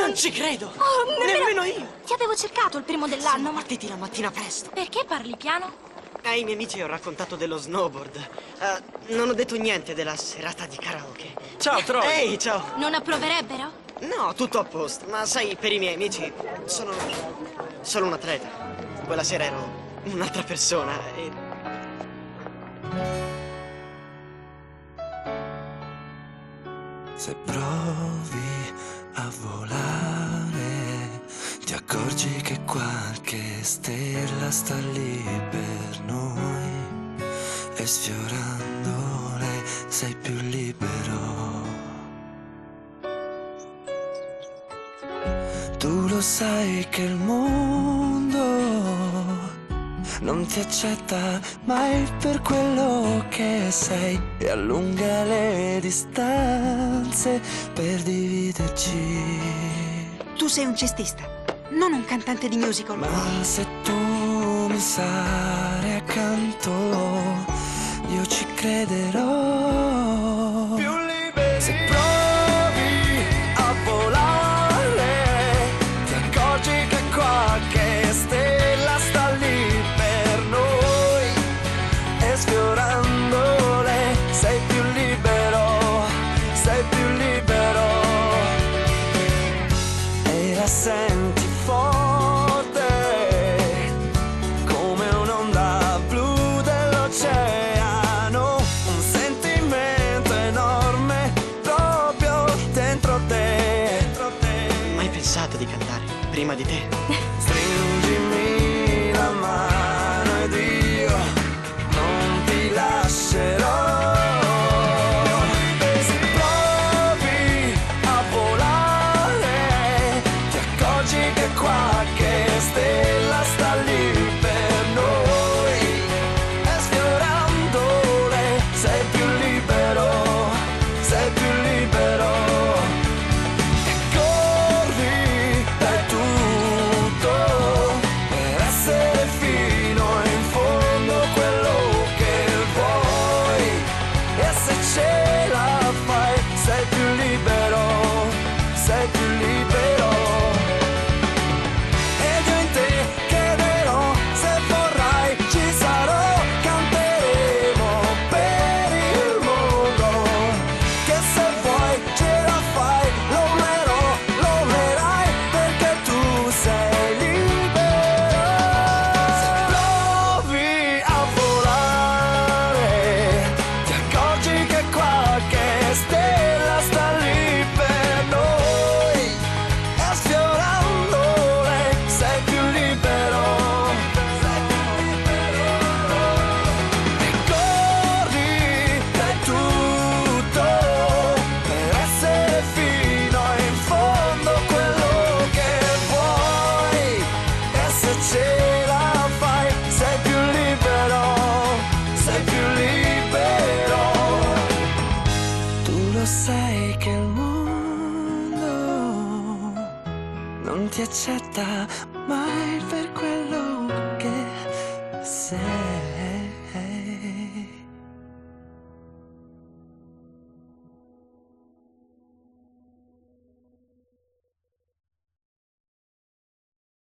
Non ci credo! Oh, Nemmeno io! Ti avevo cercato il primo dell'anno, Siamo ma partiti la mattina presto. perché parli piano? Ai miei amici ho raccontato dello snowboard. Non ho detto niente della serata di karaoke. Ciao, Troy. Ehi, ciao! Non approverebbero? No, tutto a posto. Ma sai, per i miei amici sono solo un atleta. Quella sera ero un'altra persona e... Se provi a volare, ti accorgi che qualche stella sta lì per noi e sfiorandole sei più libero. Tu lo sai che il mondo non ti accetta mai per quello che sei e allunga le distanze per dividerci. Tu sei un cestista, non un cantante di musical. Ma se tu mi sarai accanto, io ci crederò. Più liberi. Se provi a volare, ti accorgi che qualche stella sta lì per noi e sfiorandole sei più libero, sei più libero. E la senti forte come un'onda blu dell'oceano, un sentimento enorme proprio dentro te. Mai pensato di cantare prima di te? Stringimi la mano ed io non ti lascerò. Se provi a volare, ti accorgi che qualche stella sta lì per noi e sfiorandole sei più libero, sei più libero. E corri per tutto per essere fino in fondo quello che vuoi e se ce la fai sei più libero, sei più libero. Ed io in te crederò, se vorrai ci sarò, canteremo per il mondo, che se vuoi ce la fai, lo amerai perché tu sei libero. Se provi a volare, ti accorgi che qualche stella sta lì per noi e sfiorandole sei più libero, sei più libero. E corri per tutto per essere fino in fondo quello che vuoi e se ce la fai sei più libero, sei più libero. Tu lo sai che il mondo non ti accetta mai